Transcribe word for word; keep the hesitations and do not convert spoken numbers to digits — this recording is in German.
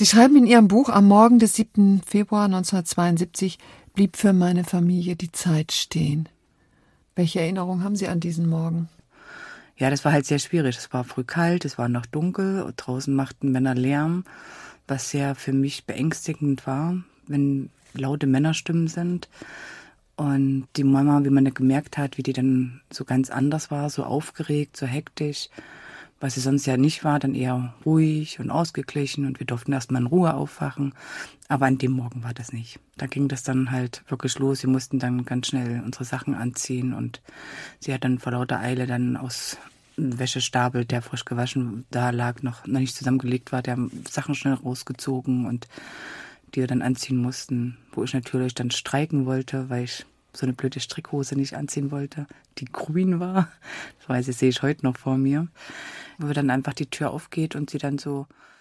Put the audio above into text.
Sie schreiben in Ihrem Buch, am Morgen des siebten Februar neunzehnhundertzweiundsiebzig blieb für meine Familie die Zeit stehen. Welche Erinnerung haben Sie an diesen Morgen? Ja, das war halt sehr schwierig. Es war früh kalt, es war noch dunkel und draußen machten Männer Lärm, was sehr für mich beängstigend war, wenn laute Männerstimmen sind. Und die Mama, wie man gemerkt hat, wie die dann so ganz anders war, so aufgeregt, so hektisch, was sie sonst ja nicht war, dann eher ruhig und ausgeglichen und wir durften erstmal in Ruhe aufwachen. Aber an dem Morgen war das nicht. Da ging das dann halt wirklich los. Wir mussten dann ganz schnell unsere Sachen anziehen und sie hat dann vor lauter Eile dann aus einem Wäschestapel, der frisch gewaschen da lag, noch, noch nicht zusammengelegt war, der Sachen schnell rausgezogen und die wir dann anziehen mussten, wo ich natürlich dann streiken wollte, weil ich so eine blöde Strickhose nicht anziehen wollte, die grün war. Das weiß ich, sehe ich heute noch vor mir. Wo dann einfach die Tür aufgeht und sie dann so